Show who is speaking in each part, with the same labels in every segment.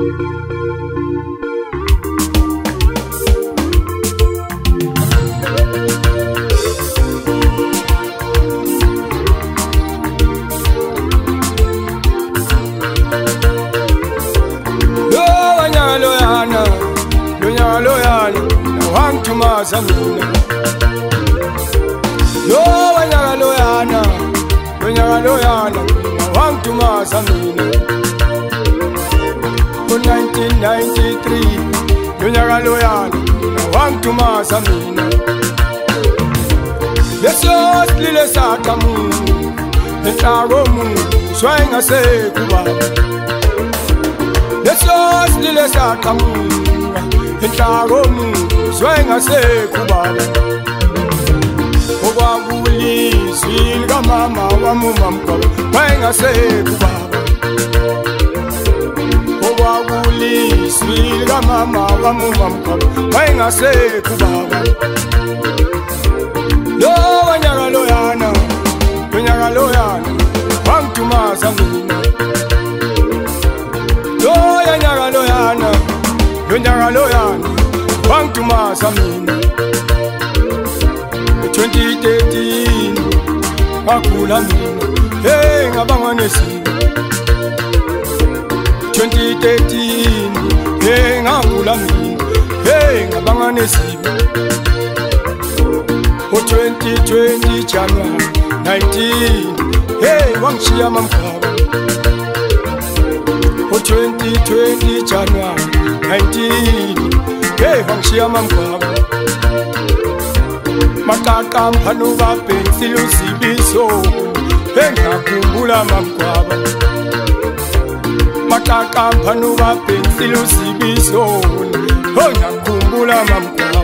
Speaker 1: Zamina Yo wanyaka loyana wangituma zamina Ku 1993 Lonyaka loyana wangituma zamina Leso silile sakamu Enhlako mu Shwenga sekuba Leso silile sakamu Enhlako mu Shwenga sekubala Okwakuyizwi likamama wamumamkhulu Shwenga sekubala Okwakuyizwi likamama wamumamkhulu Shwenga sekubala Lo wanyaka loyana wangituma zamina Lo yanyaka loyana wangituma zamina 2013 ngakula mina hey ngabangwa nesimo 2013 hey ngakula mina hey ngabangwa nesimo 2020 January 19 hey wangishiya mamkhaba 2020 January 19 hey wangishiya mamkhaba Makaka mpanuba pensilo sibiso engakhumbula mamkhaba Makaka mpanuba pensilo sibiso engakhumbula mamkhaba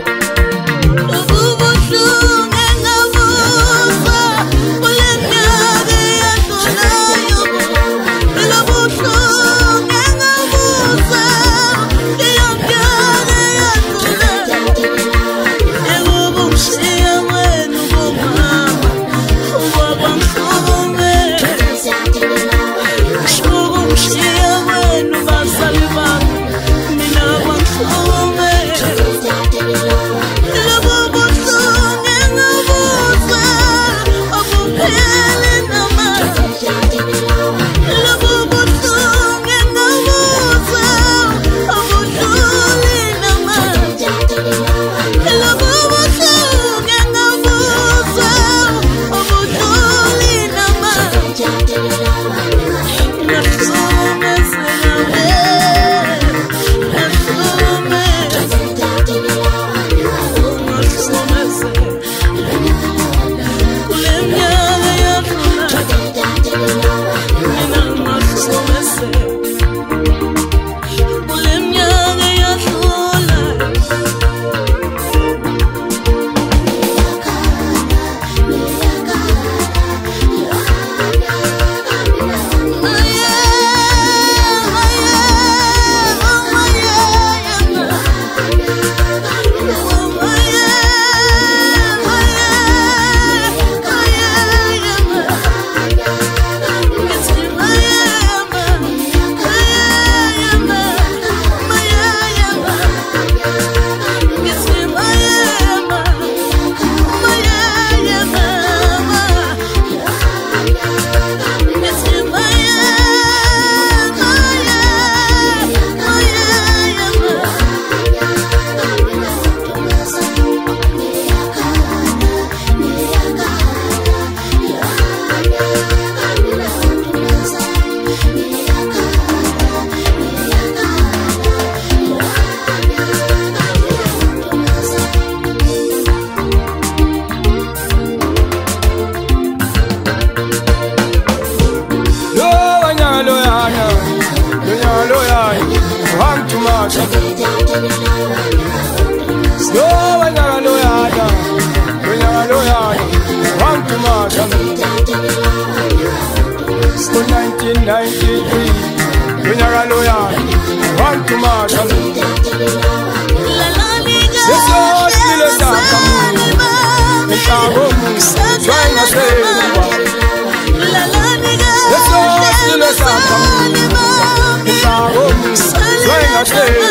Speaker 1: kahle